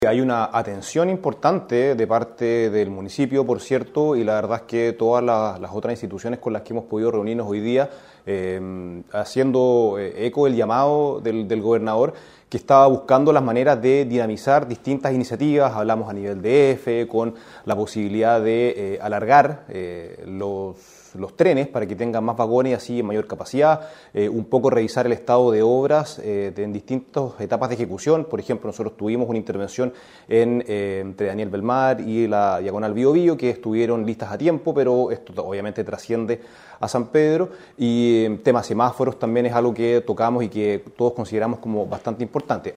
Hay una atención importante de parte del municipio, por cierto, y la verdad es que todas las otras instituciones con las que hemos podido reunirnos hoy día, haciendo eco del llamado del gobernador, que estaba buscando las maneras de dinamizar distintas iniciativas. Hablamos a nivel de EFE, con la posibilidad de alargar los trenes para que tengan más vagones y así en mayor capacidad, un poco revisar el estado de obras en distintas etapas de ejecución. Por ejemplo, nosotros tuvimos una intervención entre Daniel Belmar y la Diagonal Bío Bío, que estuvieron listas a tiempo, pero esto obviamente trasciende a San Pedro, y tema semáforos también es algo que tocamos y que todos consideramos como bastante importante.